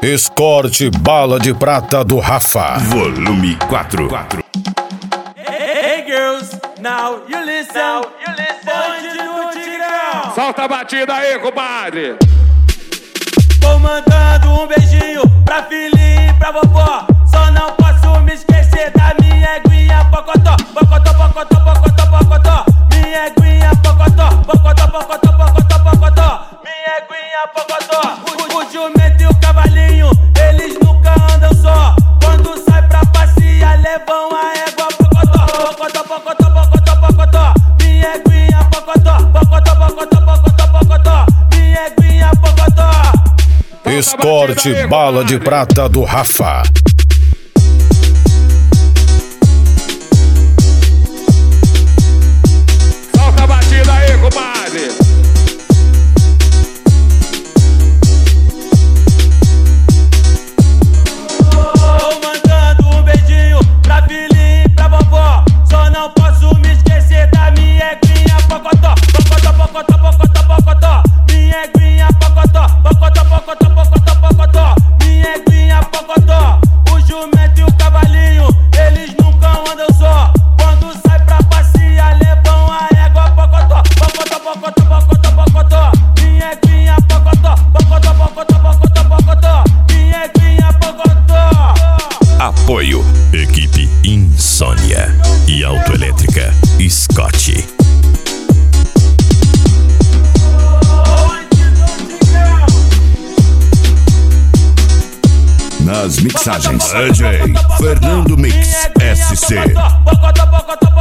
Escorte Bala de Prata do Rafa. Volume 4. Hey girls, now you listen. Bonde do Tigrão. Solta a batida aí, compadre. Tô mandando um beijinho pra filhinha e pra vovó. Só não posso me esquecer da minha eguinha pocotó. Pocotó, pocotó, pocotó, pocotó. Minha eguinha pocotó. Pocotó, pocotó, pocotó, pocotó. Minha eguinha pocotó. O jumento e o cavalinho, eles nunca andam só. Quando sai pra passear, levam a égua pocotó. Pocotó, pocotó, pocotó, pocotó. Minha eguinha pocotó. Pocotó, pocotó, pocotó, pocotó. Minha eguinha pocotó. Escorte Bala de Prata do Rafa. Solta a batida aí, compadre. Tô mandando um beijinho pra filhinha e pra vovó. Só não posso me esquecer da minha eguinha pocotó. Pocotó, pocotó, pocotó, pocotó. Minha eguinha pocotó. Pocotó, pocotó, pocotó, pocotó. Minha eguinha pocotó. O jumento e o cavalinho, eles nunca andam só. Quando sai pra passear, levam a égua pocotó. Pocotó, pocotó, pocotó, pocotó. Minha eguinha pocotó. Pocotó, pocotó, pocotó, pocotó. Minha eguinha pocotó. Apoio Equipe Insônia e Autoelétrica Scott. Nas mixagens DJ Fernando Mix SC. Pocotó, pocotó,